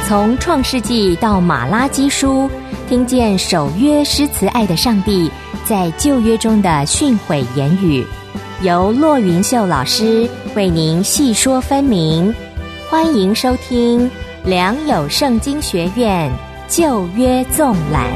从创世纪到马拉基书，听见守约施慈爱的上帝在旧约中的训诲言语，由骆云秀老师为您细说分明。欢迎收听良友圣经学院旧约纵览。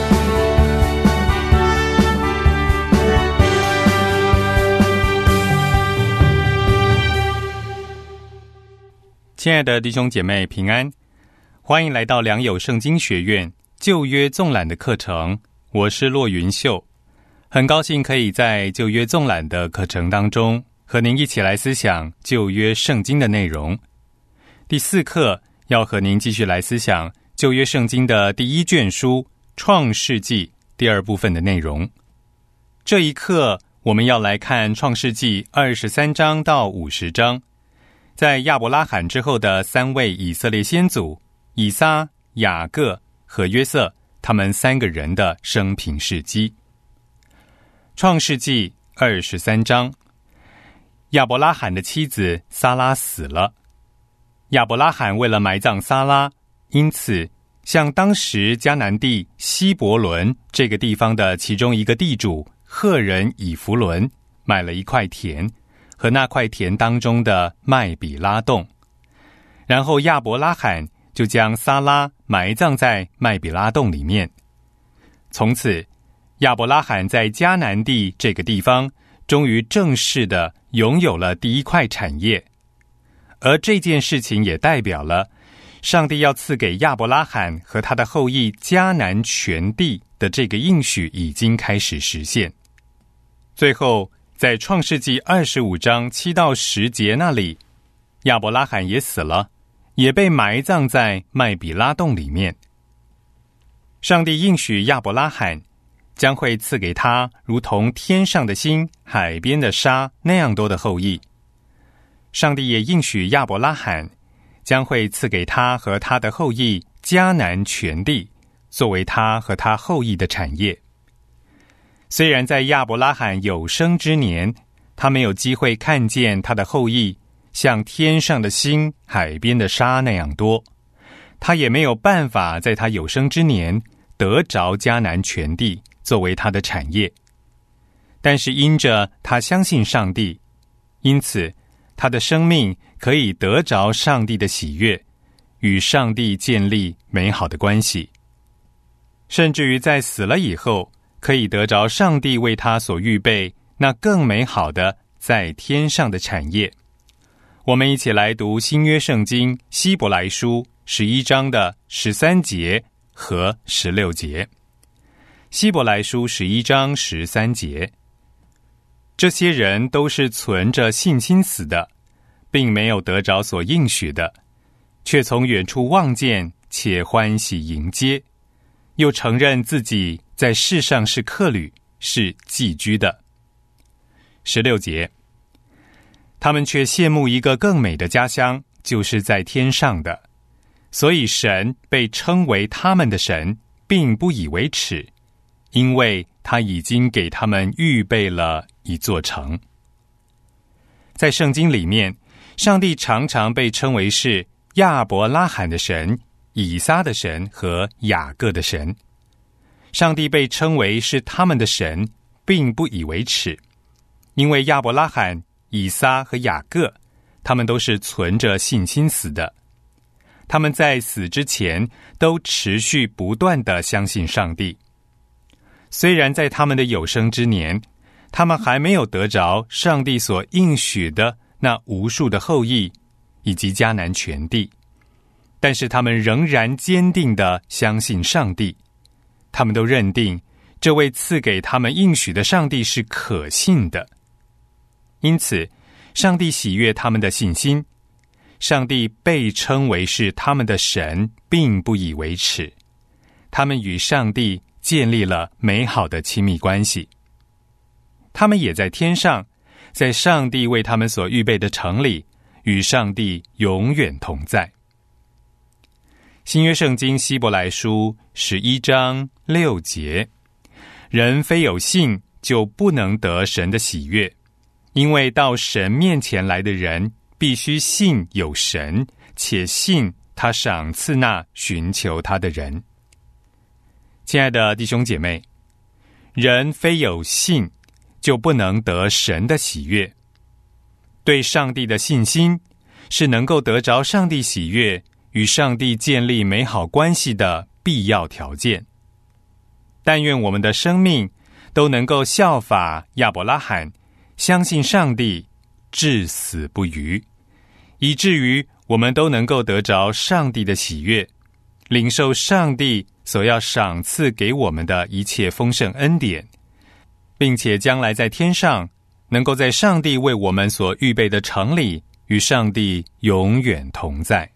亲爱的弟兄姐妹平安，欢迎来到良友圣经学院旧约纵览的课程，我是骆云秀，很高兴可以在旧约纵览的课程当中和您一起来思想旧约圣经的内容。第4课要和您继续来思想旧约圣经的第1卷书创世纪第2部分的内容。这一课我们要来看创世纪23章到50章，在亚伯拉罕之后的3位以色列先祖以撒、雅各和约瑟，他们3个人的生平事迹。创世纪23章，亚伯拉罕的妻子撒拉死了。亚伯拉罕为了埋葬撒拉，因此向当时迦南地希伯伦这个地方的其中一个地主赫人以弗伦买了一块田和那块田当中的麦比拉洞，然后亚伯拉罕就将撒拉埋葬在麦比拉洞里面。从此亚伯拉罕在迦南地这个地方终于正式的拥有了第一块产业，而这件事情也代表了上帝要赐给亚伯拉罕和他的后裔迦南全地的这个应许已经开始实现。最后在创世纪25章7到10节那里，亚伯拉罕也死了，也被埋葬在麦比拉洞里面。上帝应许亚伯拉罕将会赐给他如同天上的星、海边的沙那样多的后裔。上帝也应许亚伯拉罕将会赐给他和他的后裔迦南全地，作为他和他后裔的产业。虽然在亚伯拉罕有生之年，他没有机会看见他的后裔像天上的星、海边的沙那样多，他也没有办法在他有生之年得着迦南全地作为他的产业。但是因着他相信上帝，因此他的生命可以得着上帝的喜悦，与上帝建立美好的关系，甚至于在死了以后可以得着上帝为他所预备那更美好的在天上的产业。我们一起来读新约圣经希伯来书11章的13节和16节。希伯来书11章13节，这些人都是存着信心死的，并没有得着所应许的，却从远处望见，且欢喜迎接，又承认自己在世上是客旅，是寄居的。16节，他们却羡慕一个更美的家乡，就是在天上的，所以神被称为他们的神，并不以为耻，因为他已经给他们预备了一座城。在圣经里面，上帝常常被称为是亚伯拉罕的神、以撒的神和雅各的神。上帝被称为是他们的神，并不以为耻，因为亚伯拉罕、以撒和雅各，他们都是存着信心死的。他们在死之前都持续不断地相信上帝。虽然在他们的有生之年，他们还没有得着上帝所应许的那无数的后裔以及迦南全地，但是他们仍然坚定地相信上帝。他们都认定这位赐给他们应许的上帝是可信的，因此上帝喜悦他们的信心。上帝被称为是他们的神，并不以为耻。他们与上帝建立了美好的亲密关系。他们也在天上，在上帝为他们所预备的城里，与上帝永远同在。新约圣经希伯来书11章6节，人非有信就不能得神的喜悦，因为到神面前来的人必须信有神，且信他赏赐那寻求他的人。亲爱的弟兄姐妹，人非有信，就不能得神的喜悦。对上帝的信心，是能够得着上帝喜悦，与上帝建立美好关系的必要条件。但愿我们的生命都能够效法亚伯拉罕，相信上帝，至死不渝，以至于我们都能够得着上帝的喜悦，领受上帝所要赏赐给我们的一切丰盛恩典，并且将来在天上能够在上帝为我们所预备的城里与上帝永远同在。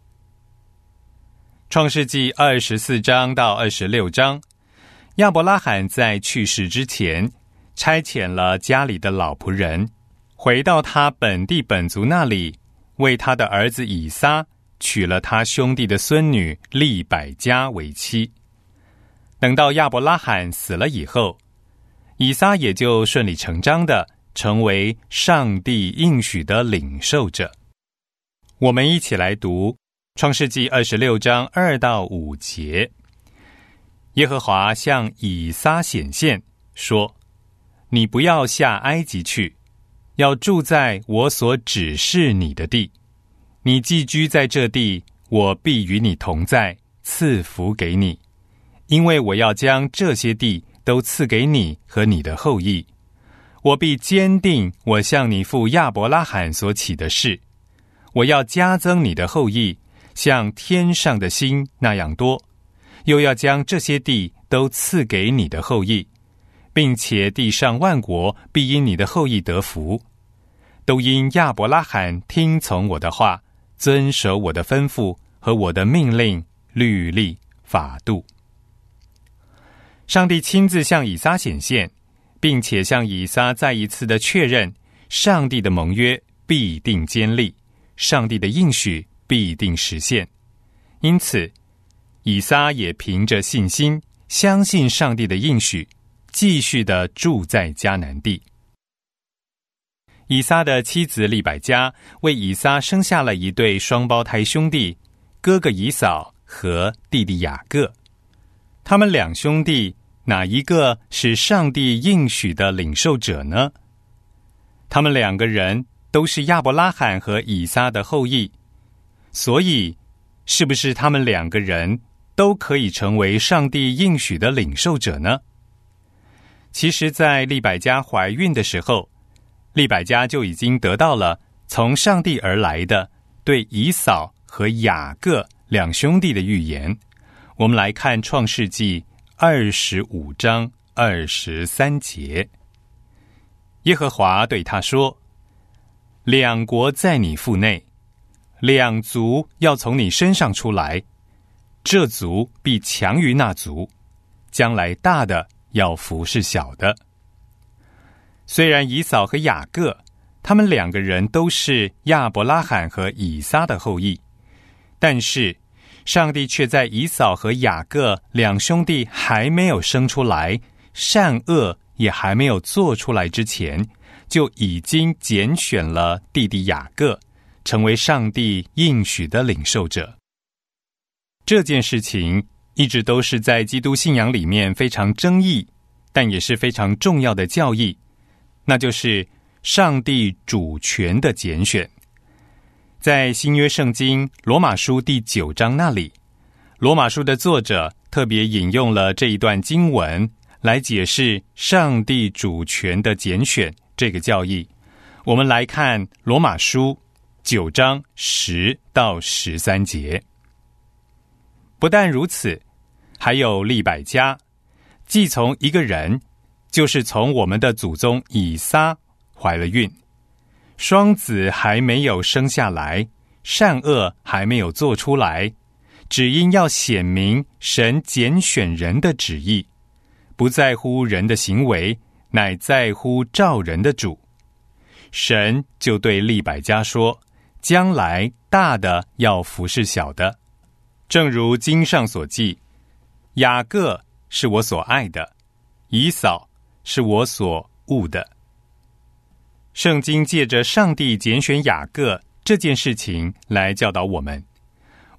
创世纪24章到26章，亚伯拉罕在去世之前，差遣了家里的老仆人，回到他本地本族那里，为他的儿子以撒娶了他兄弟的孙女利百加为妻。等到亚伯拉罕死了以后，以撒也就顺理成章的成为上帝应许的领受者。我们一起来读创世纪26章2到5节。耶和华向以撒显现，说：你不要下埃及去，要住在我所指示你的地。你寄居在这地，我必与你同在，赐福给你，因为我要将这些地都赐给你和你的后裔。我必坚定我向你父亚伯拉罕所起的事，我要加增你的后裔，像天上的星那样多，又要将这些地都赐给你的后裔，并且地上万国必因你的后裔得福，都因亚伯拉罕听从我的话，遵守我的吩咐和我的命令、律例、法度。上帝亲自向以撒显现，并且向以撒再一次的确认，上帝的盟约必定坚立，上帝的应许必定实现。因此，以撒也凭着信心，相信上帝的应许，继续的住在迦南地。以撒的妻子利百加为以撒生下了一对双胞胎兄弟，哥哥以扫和弟弟雅各。他们两兄弟哪一个是上帝应许的领受者呢？他们两个人都是亚伯拉罕和以撒的后裔，所以是不是他们两个人都可以成为上帝应许的领受者呢？其实在利百加怀孕的时候，利百加就已经得到了从上帝而来的对以扫和雅各两兄弟的预言。我们来看创世纪25章23节。耶和华对他说：两国在你腹内，两族要从你身上出来，这族必强于那族，将来大的要服侍小的。虽然以扫和雅各他们两个人都是亚伯拉罕和以撒的后裔，但是上帝却在以扫和雅各两兄弟还没有生出来，善恶也还没有做出来之前，就已经拣选了弟弟雅各，成为上帝应许的领受者。这件事情一直都是在基督信仰里面非常争议，但也是非常重要的教义，那就是上帝主权的拣选。在新约圣经罗马书第9章那里，罗马书的作者特别引用了这一段经文来解释上帝主权的拣选这个教义。我们来看罗马书9章10到13节。不但如此，还有利百加，既从一个人，就是从我们的祖宗以撒怀了孕，双子还没有生下来，善恶还没有做出来，只因要显明神拣选人的旨意，不在乎人的行为，乃在乎召人的主。神就对利百加说，将来大的要服侍小的，正如经上所记，雅各是我所爱的，以扫是我所恶的。圣经借着上帝拣选雅各这件事情来教导我们，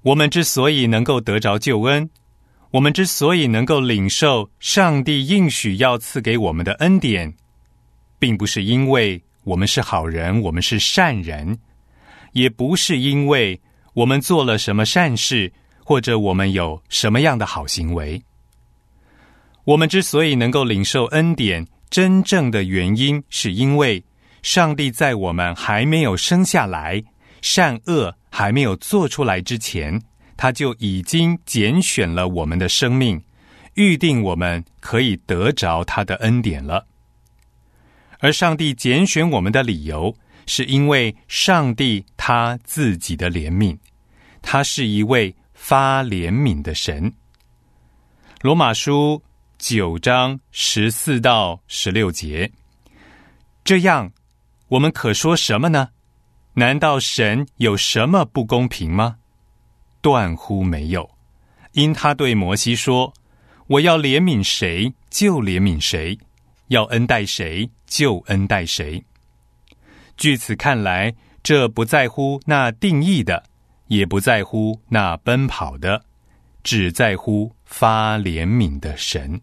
我们之所以能够得着救恩，我们之所以能够领受上帝应许要赐给我们的恩典，并不是因为我们是好人，我们是善人，也不是因为我们做了什么善事，或者我们有什么样的好行为。我们之所以能够领受恩典，真正的原因是因为上帝在我们还没有生下来，善恶还没有做出来之前，他就已经拣选了我们的生命，预定我们可以得着他的恩典了。而上帝拣选我们的理由，是因为上帝他自己的怜悯，他是一位发怜悯的神。罗马书9章14到16节，这样我们可说什么呢？难道神有什么不公平吗？断乎没有，因他对摩西说，我要怜悯谁就怜悯谁，要恩待谁就恩待谁。据此看来，这不在乎那定义的，也不在乎那奔跑的，只在乎发怜悯的神。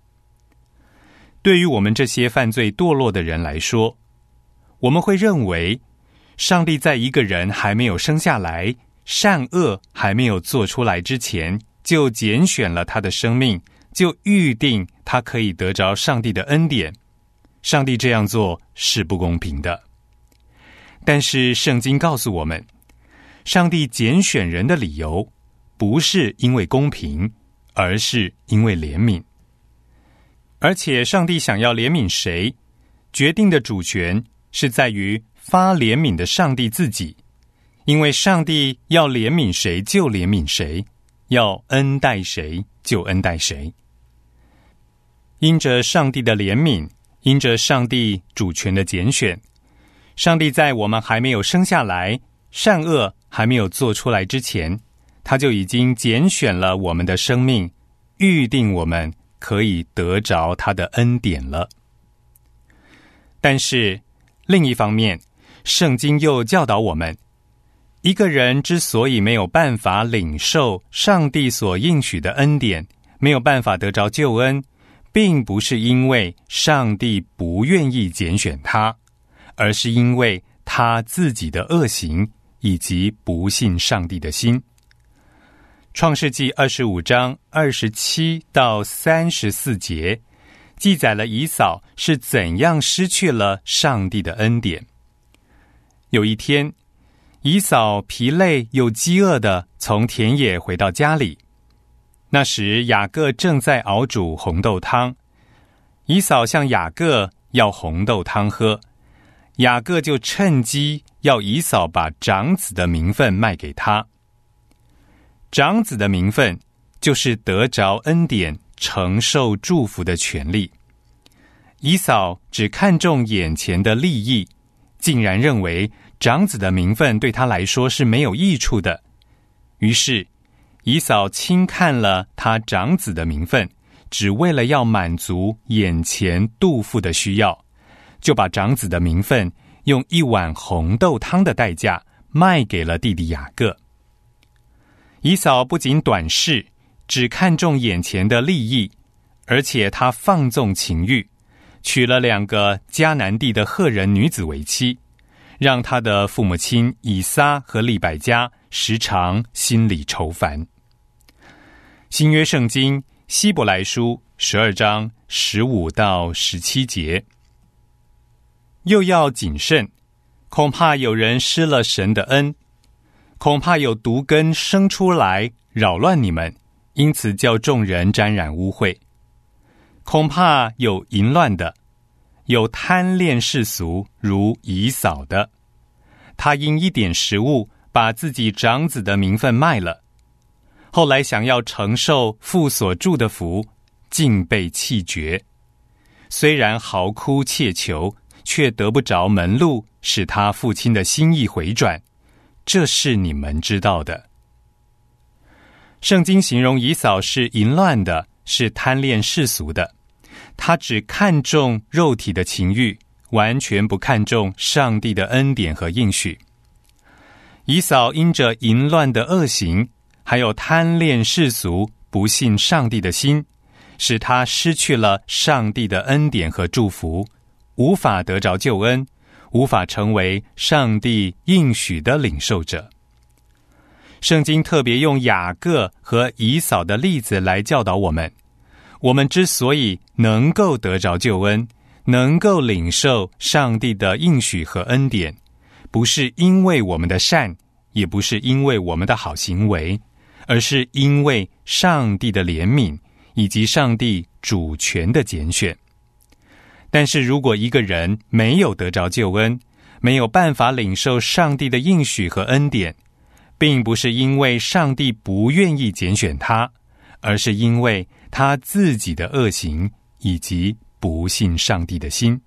对于我们这些犯罪堕落的人来说，我们会认为上帝在一个人还没有生下来，善恶还没有做出来之前，就拣选了他的生命，就预定他可以得着上帝的恩典。上帝这样做是不公平的。但是圣经告诉我们，上帝拣选人的理由不是因为公平，而是因为怜悯。而且上帝想要怜悯谁，决定的主权是在于发怜悯的上帝自己，因为上帝要怜悯谁就怜悯谁，要恩待谁就恩待谁。因着上帝的怜悯，因着上帝主权的拣选，上帝在我们还没有生下来，善恶还没有做出来之前，他就已经拣选了我们的生命，预定我们可以得着他的恩典了。但是另一方面，圣经又教导我们，一个人之所以没有办法领受上帝所应许的恩典，没有办法得着救恩，并不是因为上帝不愿意拣选他，而是因为他自己的恶行以及不信上帝的心。创世纪25章27到34节记载了以扫是怎样失去了上帝的恩典。有一天，以扫疲累又饥饿地从田野回到家里，那时雅各正在熬煮红豆汤，以扫向雅各要红豆汤喝，雅各就趁机要以扫把长子的名分卖给他。长子的名分就是得着恩典、承受祝福的权利。以扫只看重眼前的利益，竟然认为长子的名分对他来说是没有益处的。于是以扫轻看了他长子的名分，只为了要满足眼前肚腹的需要，就把长子的名分用1碗红豆汤的代价卖给了弟弟雅各。以扫不仅短视，只看重眼前的利益，而且他放纵情欲，娶了2个迦南地的赫人女子为妻，让他的父母亲以撒和利百加时常心里愁烦。新约圣经希伯来书12章15到17节，又要谨慎，恐怕有人失了神的恩，恐怕有毒根生出来扰乱你们，因此叫众人沾染污秽。恐怕有淫乱的，有贪恋世俗如以扫的，他因一点食物把自己长子的名分卖了，后来想要承受父所祝的福，竟被弃绝。虽然嚎哭切求，却得不着门路，使他父亲的心意回转，这是你们知道的。圣经形容以扫是淫乱的，是贪恋世俗的，他只看重肉体的情欲，完全不看重上帝的恩典和应许。以扫因着淫乱的恶行， 还有贪恋世俗、不信上帝的心，使他失去了上帝的恩典和祝福，无法得着救恩，无法成为上帝应许的领受者。圣经特别用雅各和以扫的例子来教导我们，我们之所以能够得着救恩，能够领受上帝的应许和恩典，不是因为我们的善，也不是因为我们的好行为，而是因为上帝的怜悯以及上帝主权的拣选。但是如果一个人没有得着救恩，没有办法领受上帝的应许和恩典，并不是因为上帝不愿意拣选他，而是因为他自己的恶行以及不信上帝的心。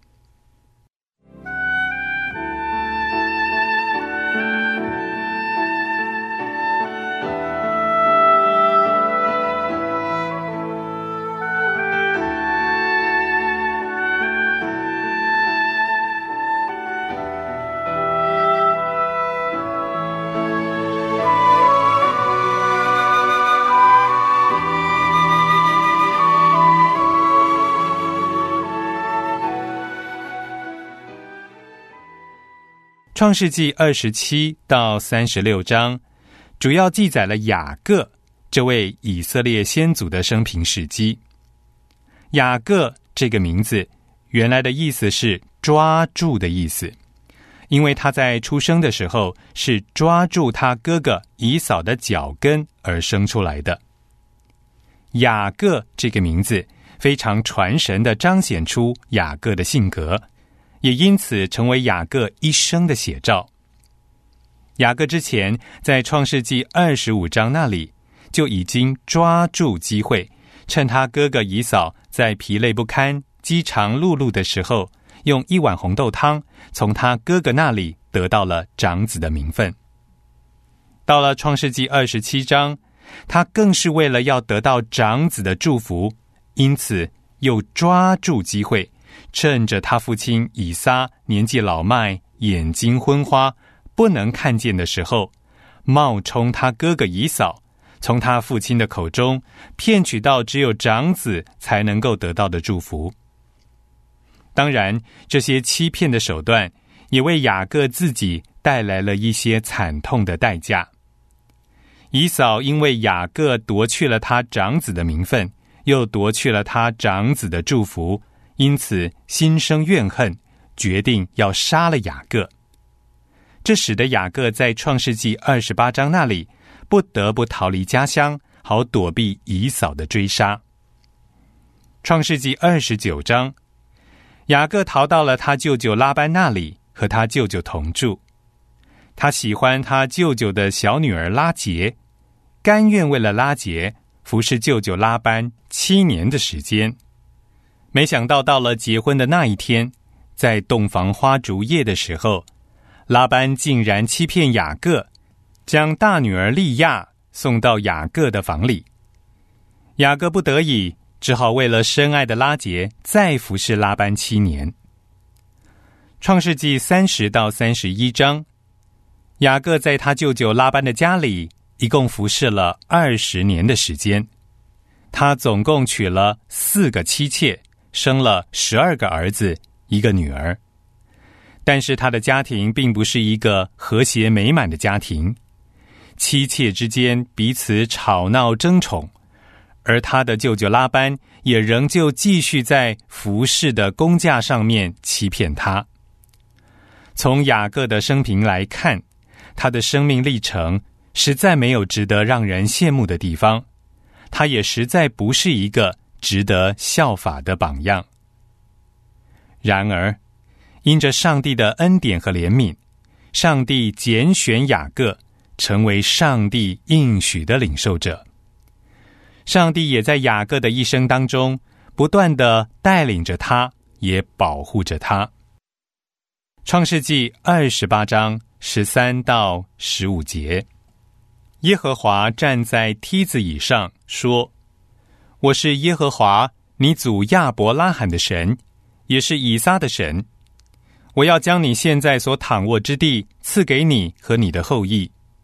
创世纪27到36章主要记载了雅各这位以色列先祖的生平事迹。雅各这个名字原来的意思是抓住的意思，因为他在出生的时候是抓住他哥哥以扫的脚跟而生出来的。雅各这个名字非常传神地彰显出雅各的性格，也因此成为雅各一生的写照。雅各之前在创世纪25章那里就已经抓住机会，趁他哥哥以扫在疲累不堪、饥肠辘辘的时候，用一碗红豆汤从他哥哥那里得到了长子的名分。到了创世纪27章，他更是为了要得到长子的祝福，因此又抓住机会，趁着他父亲以撒年纪老迈、眼睛昏花、不能看见的时候，冒充他哥哥以扫，从他父亲的口中骗取到只有长子才能够得到的祝福。当然，这些欺骗的手段也为雅各自己带来了一些惨痛的代价。以扫因为雅各夺去了他长子的名分，又夺去了他长子的祝福，因此心生怨恨，决定要杀了雅各。这使得雅各在创世纪28章那里不得不逃离家乡，好躲避以扫的追杀。创世纪29章，雅各逃到了他舅舅拉班那里，和他舅舅同住。他喜欢他舅舅的小女儿拉结，甘愿为了拉结服侍舅舅拉班7年的时间。没想到到了结婚的那一天，在洞房花烛夜的时候，拉班竟然欺骗雅各，将大女儿利亚送到雅各的房里。雅各不得已，只好为了深爱的拉结再服侍拉班7年。创世纪30到31章，雅各在他舅舅拉班的家里一共服侍了20年的时间。他总共娶了4个妻妾，生了12个儿子，1个女儿。但是他的家庭并不是一个和谐美满的家庭，妻妾之间彼此吵闹争宠，而他的舅舅拉班也仍旧继续在服侍的工价上面欺骗他。从雅各的生平来看，他的生命历程实在没有值得让人羡慕的地方，他也实在不是一个值得效法的榜样。然而，因着上帝的恩典和怜悯，上帝拣选雅各成为上帝应许的领受者。上帝也在雅各的一生当中不断地带领着他，也保护着他。创世纪28章13到15节，耶和华站在梯子以上说：我是耶和华你祖亚伯拉罕的神，也是以撒的神。我要将你现在所躺卧之地赐给你和你的后裔，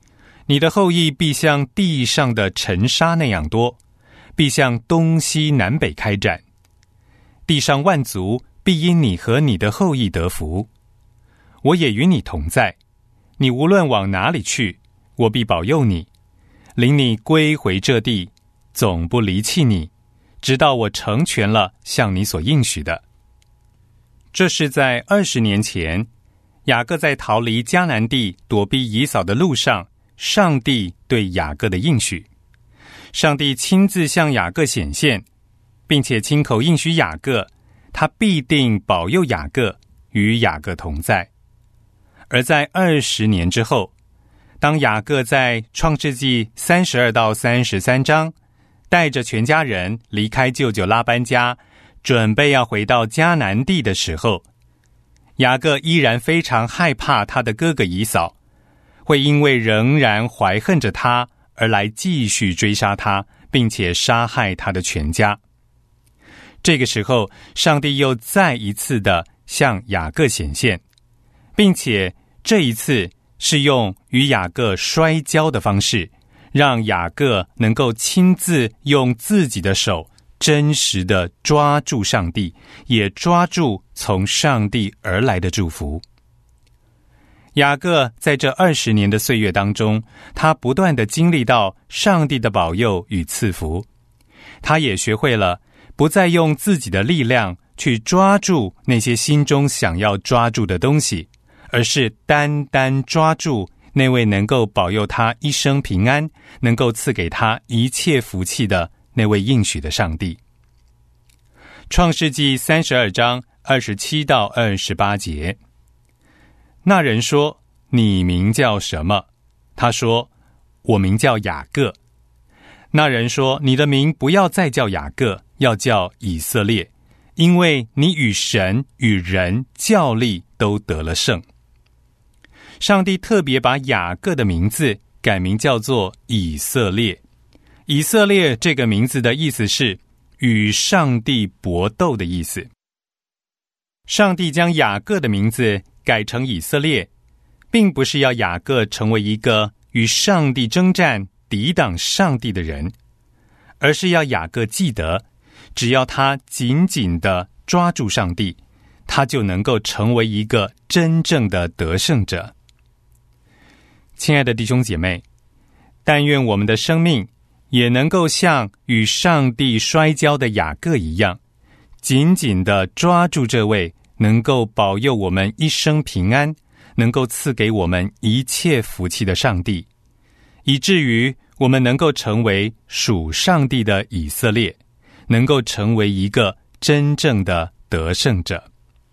你的后裔必像地上的尘沙那样多，必向东西南北开展。地上万族必因你和你的后裔得福。我也与你同在，你无论往哪里去，我必保佑你，领你归回这地，总不离弃你，直到我成全了向你所应许的。这是在20年前，雅各在逃离迦南地躲避以扫的路上，上帝对雅各的应许。上帝亲自向雅各显现，并且亲口应许雅各，他必定保佑雅各，与雅各同在。而在20年之后，当雅各在创世纪32到33章带着全家人离开舅舅拉班家，准备要回到迦南地的时候，雅各依然非常害怕他的哥哥以扫会因为仍然怀恨着他而来继续追杀他，并且杀害他的全家。这个时候，上帝又再一次的向雅各显现，并且这一次是用与雅各摔跤的方式，让雅各能够亲自用自己的手真实的抓住上帝，也抓住从上帝而来的祝福。雅各在这20年的岁月当中，他不断的经历到上帝的保佑与赐福，他也学会了不再用自己的力量去抓住那些心中想要抓住的东西，而是单单抓住那位能够保佑他一生平安，能够赐给他一切福气的那位应许的上帝。创世纪32章27到28节，那人说：你名叫什么？他说：我名叫雅各。那人说：你的名不要再叫雅各，要叫以色列，因为你与神与人较力都得了胜。上帝特别把雅各的名字改名叫做以色列。以色列这个名字的意思是与上帝搏斗的意思。上帝将雅各的名字改成以色列，并不是要雅各成为一个与上帝征战、抵挡上帝的人，而是要雅各记得，只要他紧紧地抓住上帝，他就能够成为一个真正的得胜者。亲爱的弟兄姐妹，但愿我们的生命也能够像与上帝摔跤的雅各一样，紧紧地抓住这位能够保佑我们一生平安，能够赐给我们一切福气的上帝，以至于我们能够成为属上帝的以色列，能够成为一个真正的得胜者。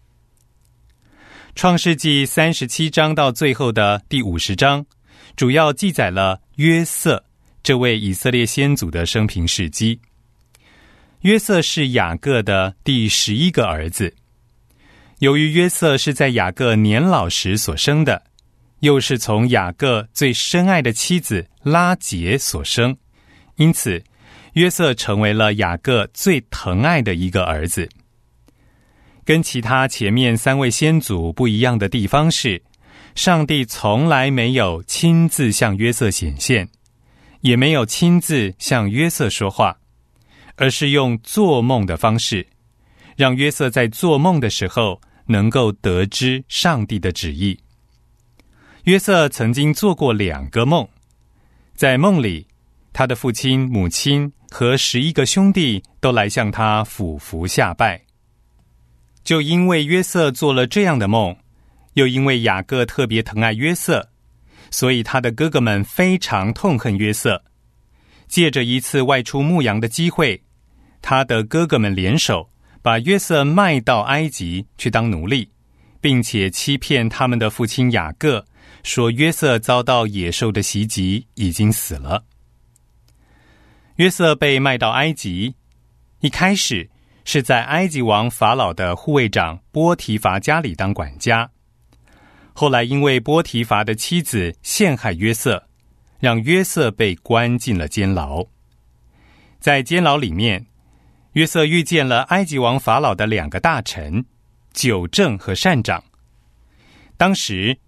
创世纪37章到最后的第50章，主要记载了约瑟这位以色列先祖的生平事迹。约瑟是雅各的第11个儿子。由于约瑟是在雅各年老时所生的，又是从雅各最深爱的妻子拉结所生，因此约瑟成为了雅各最疼爱的一个儿子。跟其他前面3位先祖不一样的地方是，上帝从来没有亲自向约瑟显现，也没有亲自向约瑟说话，而是用做梦的方式，让约瑟在做梦的时候能够得知上帝的旨意。约瑟曾经做过2个梦，在梦里，他的父亲、母亲和11个兄弟都来向他俯伏下拜。就因为约瑟做了这样的梦，又因为雅各特别疼爱约瑟，所以他的哥哥们非常痛恨约瑟。借着一次外出牧羊的机会，他的哥哥们联手把约瑟卖到埃及去当奴隶，并且欺骗他们的父亲雅各，说约瑟遭到野兽的袭击，已经死了。约瑟被卖到埃及，一开始是在埃及王法老的护卫长波提乏家里当管家，后来因为波提乏的妻子陷害约瑟，让约瑟被关进了监牢。在监牢里面，约瑟遇见了埃及王法老的2个大臣，久正和善长。当时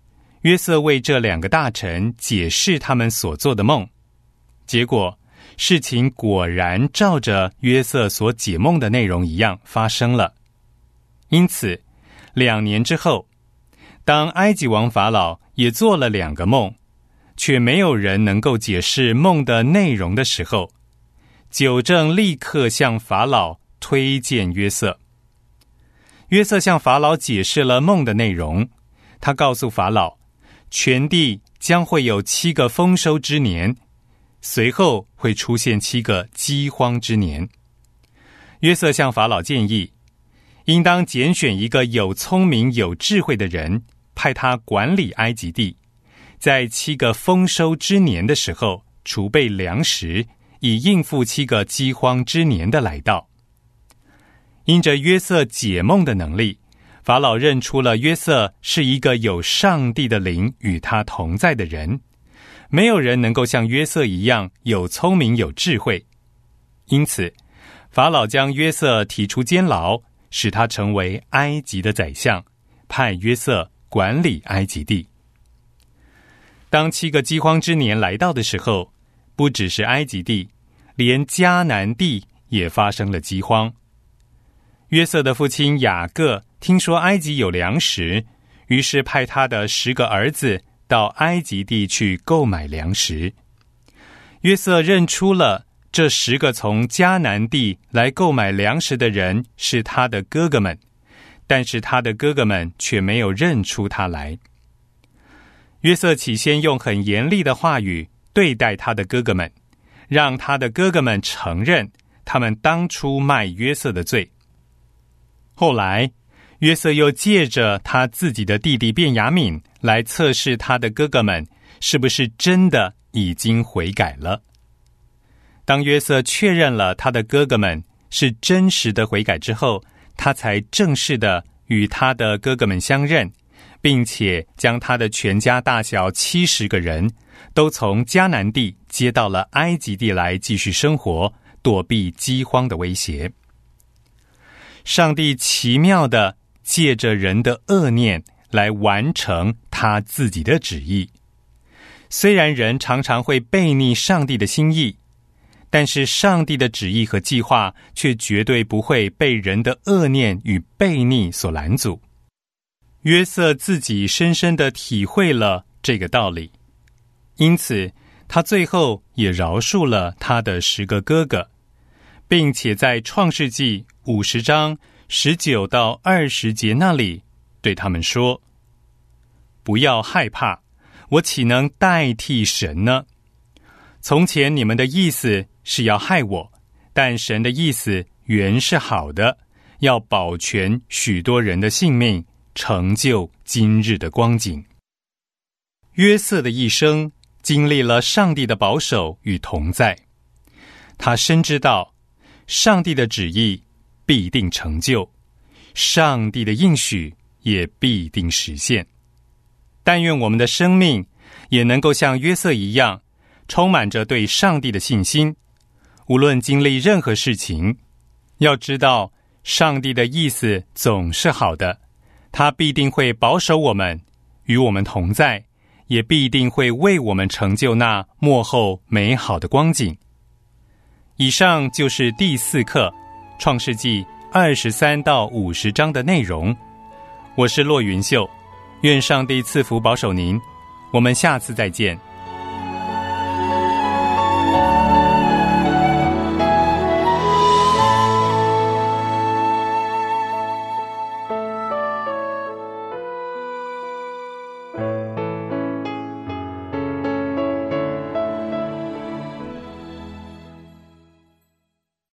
约瑟为这2个大臣解释他们所做的梦，结果事情果然照着约瑟所解梦的内容一样发生了。因此2年之后，当埃及王法老也做了2个梦，却没有人能够解释梦的内容的时候，九正立刻向法老推荐约瑟。约瑟向法老解释了梦的内容，他告诉法老，全地将会有7个丰收之年，随后会出现7个饥荒之年。约瑟向法老建议，应当拣选一个有聪明有智慧的人，派他管理埃及地，在7个丰收之年的时候储备粮食，以应付7个饥荒之年的来到。因着约瑟解梦的能力，法老认出了约瑟是一个有上帝的灵与他同在的人，没有人能够像约瑟一样有聪明有智慧。因此法老将约瑟提出监牢，使他成为埃及的宰相，派约瑟管理埃及地。当7个饥荒之年来到的时候，不只是埃及地，连迦南地也发生了饥荒。约瑟的父亲雅各听说埃及有粮食，于是派他的10个儿子到埃及地去购买粮食。约瑟认出了这10个从迦南地来购买粮食的人是他的哥哥们，但是他的哥哥们却没有认出他来。约瑟起先用很严厉的话语对待他的哥哥们，让他的哥哥们承认他们当初卖约瑟的罪。后来约瑟又借着他自己的弟弟便雅悯来测试他的哥哥们是不是真的已经悔改了。当约瑟确认了他的哥哥们是真实的悔改之后，他才正式的与他的哥哥们相认，并且将他的全家大小70个人都从迦南地接到了埃及地来继续生活，躲避饥荒的威胁。上帝奇妙地借着人的恶念来完成他自己的旨意。虽然人常常会悖逆上帝的心意，但是上帝的旨意和计划却绝对不会被人的恶念与悖逆所拦阻。约瑟自己深深地体会了这个道理，因此他最后也饶恕了他的10个哥哥，并且在创世纪50章19到20节那里对他们说，不要害怕，我岂能代替神呢？从前你们的意思是要害我，但神的意思原是好的，要保全许多人的性命，成就今日的光景。约瑟的一生经历了上帝的保守与同在，他深知道上帝的旨意必定成就，上帝的应许也必定实现。但愿我们的生命也能够像约瑟一样，充满着对上帝的信心，无论经历任何事情，要知道上帝的意思总是好的，他必定会保守我们，与我们同在，也必定会为我们成就那末后美好的光景。以上就是第4课创世纪23到50章的内容。我是骆云秀，愿上帝赐福保守您，我们下次再见。